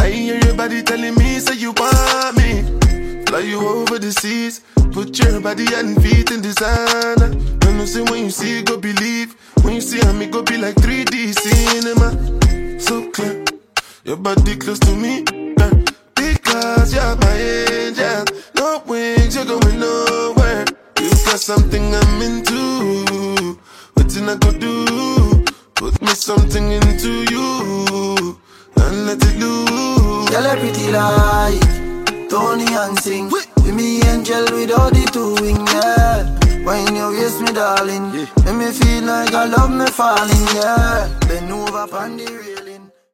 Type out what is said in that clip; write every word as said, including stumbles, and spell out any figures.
I hear your body telling me, say you want me. Fly you over the seas, put your body and feet in designer. When you see, when you see, go believe. When you see me, go be like three D cinema. So clear, your body close to me, girl. Because you're my angel. No wings, you're going nowhere. You got something I'm into. What I go do? Put me something into you and let it loose. Girl, pretty like Tony and sing. With me angel without the two wing, yeah. When you waist me, darling, yeah. Make me feel like I love me falling, yeah. Bend over upon the rail.